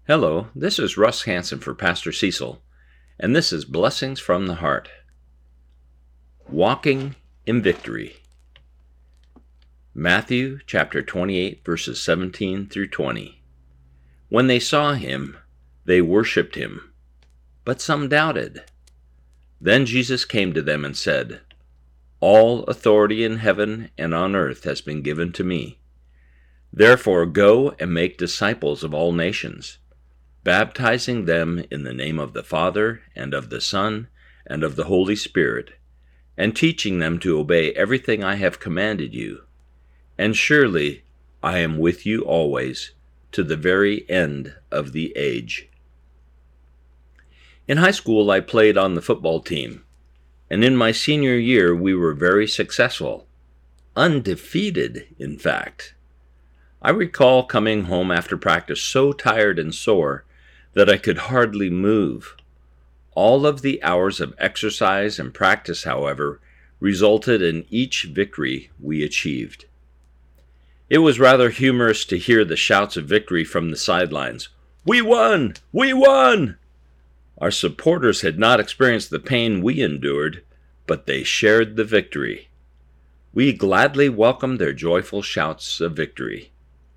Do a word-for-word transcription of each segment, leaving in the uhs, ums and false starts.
Hello, this is Russ Hansen for Pastor Cecil, and this is Blessings from the Heart. Walking in Victory. Matthew chapter twenty-eight, verses seventeen through twenty. When they saw him, they worshipped him, but some doubted. Then Jesus came to them and said, "All authority in heaven and on earth has been given to me. Therefore go and make disciples of all nations, baptizing them in the name of the Father, and of the Son, and of the Holy Spirit, and teaching them to obey everything I have commanded you. And surely I am with you always, to the very end of the age." In high school, I played on the football team, and in my senior year, we were very successful. Undefeated, in fact. I recall coming home after practice so tired and sore that I could hardly move. All of the hours of exercise and practice, however, resulted in each victory we achieved. It was rather humorous to hear the shouts of victory from the sidelines. "We won! We won!" Our supporters had not experienced the pain we endured, but they shared the victory. We gladly welcomed their joyful shouts of victory.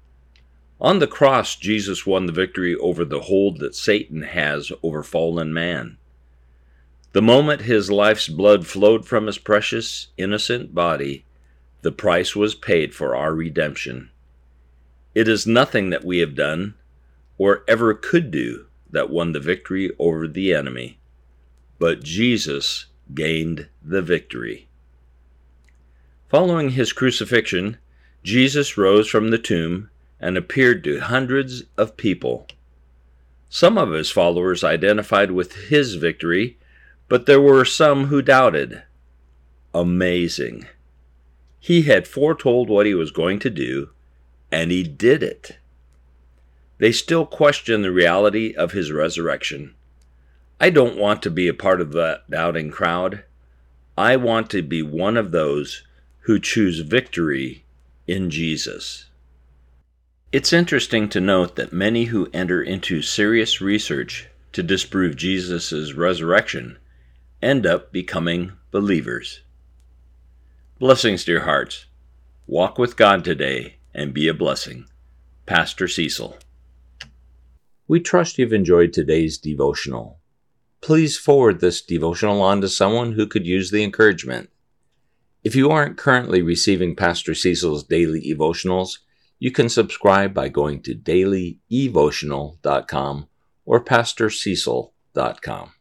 On the cross, Jesus won the victory over the hold that Satan has over fallen man. The moment his life's blood flowed from his precious, innocent body, the price was paid for our redemption. It is nothing that we have done, or ever could do, that won the victory over the enemy, but Jesus gained the victory. Following his crucifixion, Jesus rose from the tomb and appeared to hundreds of people. Some of his followers identified with his victory, but there were some who doubted. Amazing. He had foretold what he was going to do, and he did it. They still question the reality of his resurrection. I don't want to be a part of that doubting crowd. I want to be one of those who choose victory in Jesus. It's interesting to note that many who enter into serious research to disprove Jesus' resurrection end up becoming believers. Blessings to your hearts. Walk with God today and be a blessing. Pastor Cecil. We trust you've enjoyed today's devotional. Please forward this devotional on to someone who could use the encouragement. If you aren't currently receiving Pastor Cecil's daily devotionals, you can subscribe by going to daily evotional dot com or pastor cecil dot com.